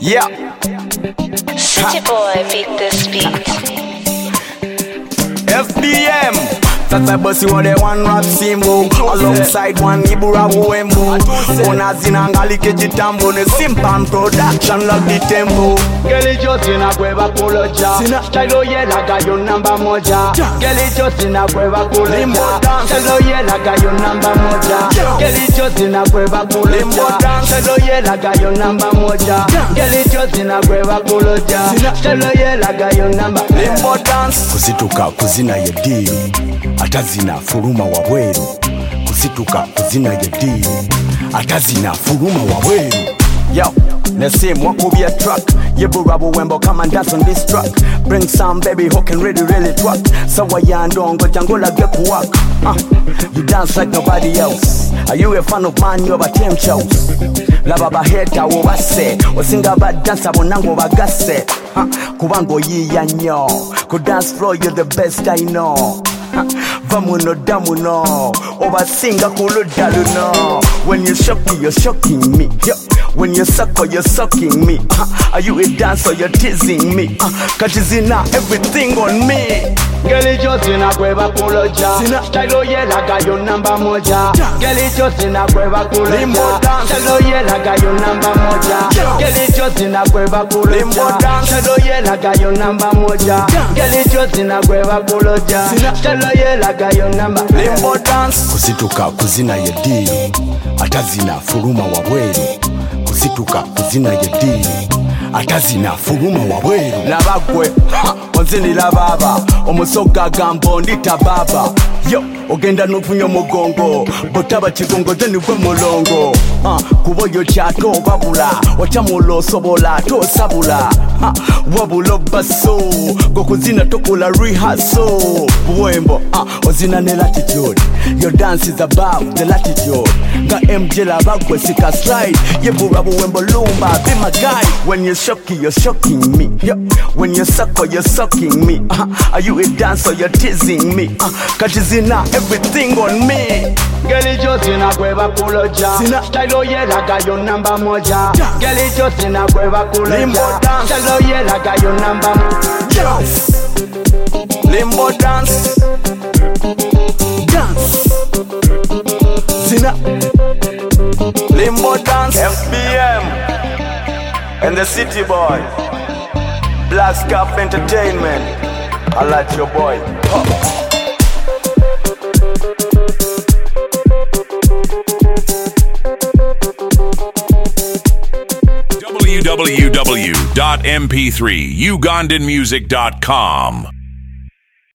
Yeah. City boy beat this beat. FBM. Sasa bosi wale one rap simbo alongside one Ibura Wembo. Ona zinangali kejitambo ne Simpam production love the tempo. Geli Josina kweva kuloja Style yela gayo namba moja Geli Josina kweva kuloja Style yela gayo namba moja Geli Josina kweva kuloja Style yela gayo namba moja Geli Josina kweva kuloja Style yela gayo namba Limbo dance. Kuzituka kuzina yediri atazina furuma wabweru. Kuzituka kuzina yediri atazina furuma wabweru. Yo, Nasim Wakubi a truck. Ibura Wembo come and dance on this truck. Bring some baby who can really truck. So why you don't go Jangola get to work? You dance like nobody else. Are you a fan of man? You're a team shows. Lava baheta wase. Osinga bad dancer bonango bagase. Kubango yi yanyo. Ku dance floor you're the best I know. Vamuno damuno. Obasinga kulu daluno. When you're shocking me. Yo. When you suck or you're sucking me. Are you a dancer or you're teasing me? Katizina everything on me. Geli Josina kweva kuloja Style yela gayo namba moja Geli Josina kweva kuloja Style yela gayo namba moja Geli Josina kweva kuloja Style yela gayo namba moja Geli Josina kweva kuloja Style yela gayo namba Limbo dance. Kuzituka kuzina yediri atazina furuma wabweru. Kuzituka kuzina yediri atazina furuma wabweru. Labagwe onzini lababa omusoga gambo ndita baba. Yo ogenda n'ofunyo mugongo botaba kigongo deni gwe mulongo. Kuboyo chato babula ochamulo sobola to sabula. Wabulo baso gokuzina tokola rehearsal. Wembo ozina ne latitude. Your dance is above the latitude. Ga MJ labagwe sika slide. Ibura Wembo lumba be my guy. When you're shocking me. Yo. When you suck or you're sucking me. Are you a dancer or you're teasing me? Katizina everything on me. Geli Josina kweva kuloja Style yela gayo namba moja Geli Josina kweva kuloja Style yela gayo namba moja. Limbo dance. Dance. Zina. Limbo dance. FBM and the City Boy. Black Scarf Entertainment. I like your boy. www.mp3ugandanmusic.com